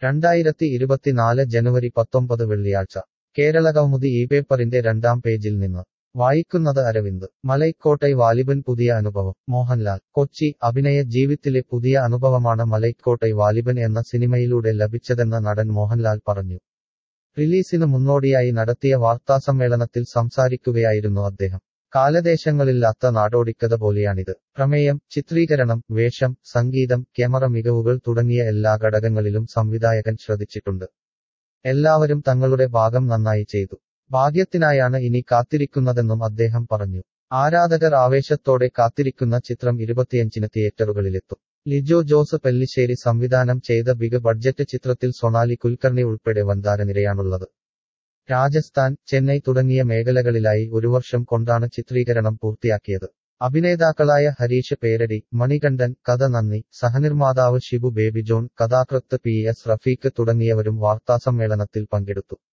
2024 ജനുവരി 19 വെള്ളിയാഴ്ച കേരളകൗമുദി ഈ പേപ്പറിന്റെ 2-ാം പേജിൽ നിന്ന് വായിക്കുന്നത് അരവിന്ദ് മലൈക്കോട്ടൈ വാലിബൻ പുതിയ അനുഭവം മോഹൻലാൽ കൊച്ചി അഭിനയ ജീവിതത്തിലെ പുതിയ അനുഭവമാണ് മലൈക്കോട്ടൈ വാലിബൻ എന്ന സിനിമയിലൂടെ ലഭിച്ചതെന്ന് നടൻ മോഹൻലാൽ പറഞ്ഞു. റിലീസിന് മുന്നോടിയായി നടത്തിയ വാർത്താസമ്മേളനത്തിൽ സംസാരിക്കുകയായിരുന്നു അദ്ദേഹം. കാലദേശങ്ങളില്ലാത്ത നാടോടിക്കഥ പോലെയാണിത്. പ്രമേയം, ചിത്രീകരണം, വേഷം, സംഗീതം, ക്യാമറ മികവുകൾ തുടങ്ങിയ എല്ലാ ഘടകങ്ങളിലും സംവിധായകൻ ശ്രദ്ധിച്ചിട്ടുണ്ട്. എല്ലാവരും തങ്ങളുടെ ഭാഗം നന്നായി ചെയ്തു. ഭാഗ്യത്തിനായാണ് ഇനി കാത്തിരിക്കുന്നതെന്നും അദ്ദേഹം പറഞ്ഞു. ആരാധകർ ആവേശത്തോടെ കാത്തിരിക്കുന്ന ചിത്രം 25-ന് തിയേറ്ററുകളിലെത്തും. ലിജോ ജോസ് പെല്ലിശ്ശേരി സംവിധാനം ചെയ്ത ബിഗ് ബഡ്ജറ്റ് ചിത്രത്തിൽ സൊണാലി കുൽക്കർണി ഉൾപ്പെടെ വൻതാരനിരയാണുള്ളത്. രാജസ്ഥാൻ, ചെന്നൈ തുടങ്ങിയ മേഖലകളിലായി 1 വർഷം കൊണ്ടാണ് ചിത്രീകരണം പൂർത്തിയാക്കിയത്. അഭിനേതാക്കളായ ഹരീഷ് പേരടി, മണികണ്ഠൻ, കഥ നന്ദി, സഹനിർമ്മാതാവ് ഷിബു ബേബി ജോൺ, കഥാകൃത്ത് PS റഫീഖ് തുടങ്ങിയവരും വാർത്താസമ്മേളനത്തിൽ പങ്കെടുത്തു.